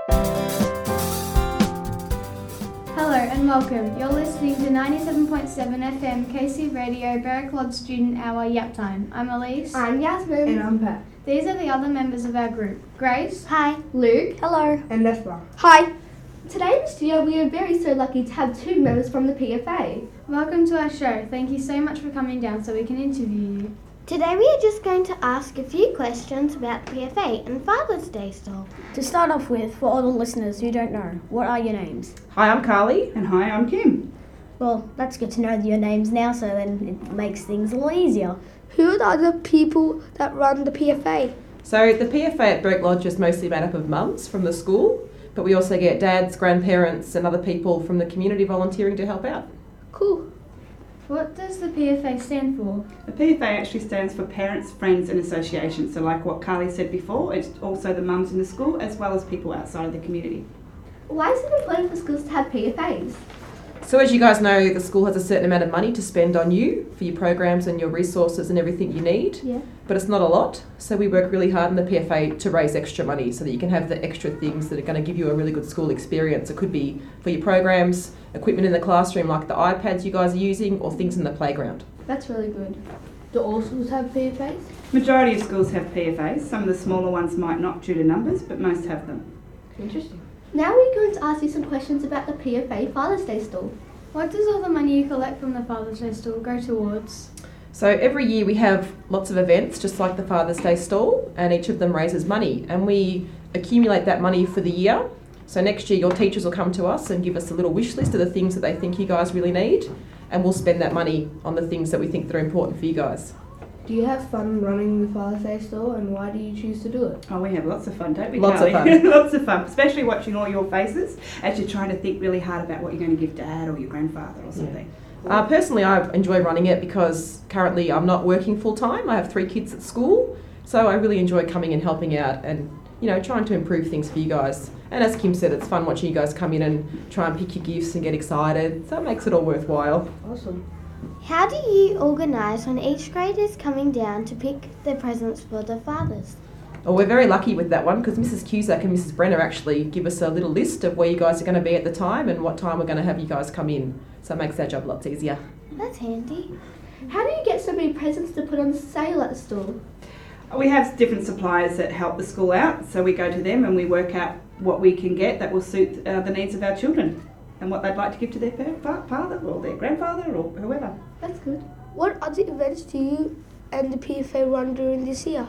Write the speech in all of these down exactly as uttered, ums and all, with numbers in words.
Hello and welcome. You're listening to ninety-seven point seven F M K C Radio Berwick Lodge Student Hour Yap Time. I'm Elise. I'm Yasmin. And I'm Pat. These are the other members of our group. Grace. Hi. Luke. Hello. And Nefla. Hi. Today in the studio we are very so lucky to have two members from the P F A. Welcome to our show. Thank you so much for coming down so we can interview you. Today we are just going to ask a few questions about the P F A and Father's Day stall. To start off with, for all the listeners who don't know, what are your names? Hi, I'm Carly. And hi, I'm Kim. Well, let's get to know your names now so then it makes things a little easier. Who are the other people that run the P F A? So the P F A at Berwick Lodge is mostly made up of mums from the school, but we also get dads, grandparents and other people from the community volunteering to help out. Cool. What does the P F A stand for? The P F A actually stands for Parents, Friends and Associations. So like what Carly said before, it's also the mums in the school as well as people outside of the community. Why is it important for schools to have P F As? So as you guys know, the school has a certain amount of money to spend on you for your programs and your resources and everything you need. Yeah. But it's not a lot. So we work really hard in the P F A to raise extra money so that you can have the extra things that are going to give you a really good school experience. It could be for your programs, equipment in the classroom like the iPads you guys are using, or things in the playground. That's really good. Do all schools have P F As? Majority of schools have P F As. Some of the smaller ones might not due to numbers, but most have them. Interesting. Now we're going to ask you some questions about the P F A Father's Day stall. What does all the money you collect from the Father's Day stall go towards? So every year we have lots of events just like the Father's Day stall, and each of them raises money, and we accumulate that money for the year. So next year your teachers will come to us and give us a little wish list of the things that they think you guys really need, and we'll spend that money on the things that we think that are important for you guys. Do you have fun running the Father's Day store, and why do you choose to do it? Oh, we have lots of fun, don't we, Lots Carly? of fun. Lots of fun, especially watching all your faces as you're trying to think really hard about what you're going to give Dad or your grandfather or something. Uh, personally, I enjoy running it because currently I'm not working full time. I have three kids at school, so I really enjoy coming and helping out and, you know, trying to improve things for you guys. And as Kim said, it's fun watching you guys come in and try and pick your gifts and get excited, so it makes it all worthwhile. Awesome. How do you organise when each grade is coming down to pick their presents for the fathers? Well, we're very lucky with that one because Missus Cusack and Missus Brenner actually give us a little list of where you guys are going to be at the time and what time we're going to have you guys come in. So it makes our job lots easier. That's handy. How do you get so many presents to put on sale at the store? We have different suppliers that help the school out, so we go to them and we work out what we can get that will suit uh, the needs of our children and what they'd like to give to their father or their grandfather or whoever. That's good. What other events do you and the P F A run during this year?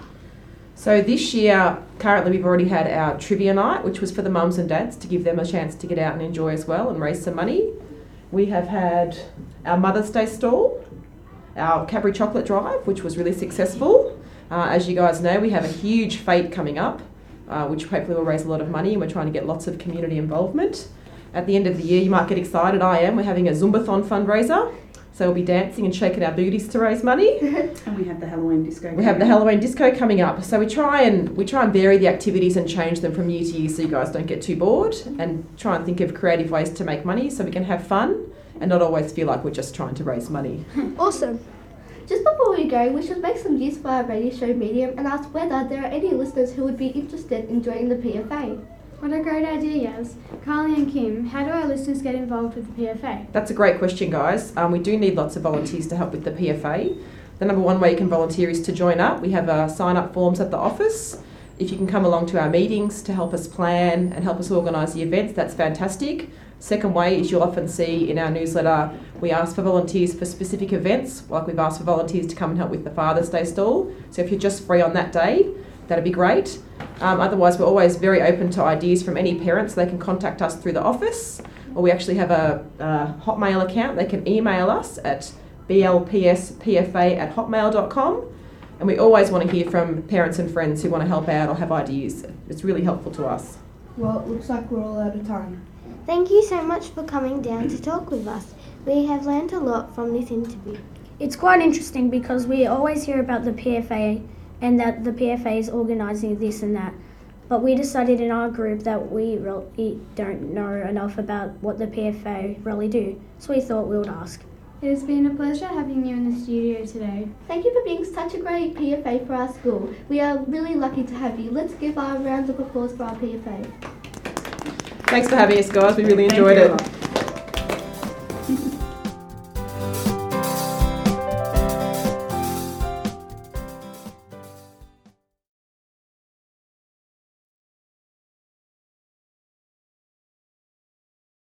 So this year, currently we've already had our trivia night, which was for the mums and dads to give them a chance to get out and enjoy as well and raise some money. We have had our Mother's Day stall, our Cadbury Chocolate Drive, which was really successful. Uh, as you guys know, we have a huge fete coming up, uh, which hopefully will raise a lot of money, and we're trying to get lots of community involvement. At the end of the year, you might get excited, I am, we're having a Zumbathon fundraiser. So we'll be dancing and shaking our booties to raise money. And we have the Halloween disco. We have the Halloween disco coming up. So we try and we try and vary the activities and change them from year to year so you guys don't get too bored, and try and think of creative ways to make money so we can have fun and not always feel like we're just trying to raise money. Awesome. Just before we go, we should make some use of our radio show medium and ask whether there are any listeners who would be interested in joining the P F A. What a great idea, Yaz. Carly and Kim, how do our listeners get involved with the P F A? That's a great question, guys. Um, we do need lots of volunteers to help with the P F A. The number one way you can volunteer is to join up. We have uh, sign-up forms at the office. If you can come along to our meetings to help us plan and help us organise the events, that's fantastic. Second way is you'll often see in our newsletter we ask for volunteers for specific events, like we've asked for volunteers to come and help with the Father's Day stall. So if you're just free on that day, that'd be great. Um, otherwise, we're always very open to ideas from any parents. They can contact us through the office, or we actually have a, a Hotmail account. They can email us at b l p s p f a at hotmail dot com. And we always want to hear from parents and friends who want to help out or have ideas. It's really helpful to us. Well, it looks like we're all out of time. Thank you so much for coming down to talk with us. We have learned a lot from this interview. It's quite interesting because we always hear about the P F A and that the P F A is organising this and that. But we decided in our group that we really don't know enough about what the P F A really do. So we thought we would ask. It has been a pleasure having you in the studio today. Thank you for being such a great P F A for our school. We are really lucky to have you. Let's give our round of applause for our P F A. Thanks for having us, guys. We really Thank enjoyed you it. a lot.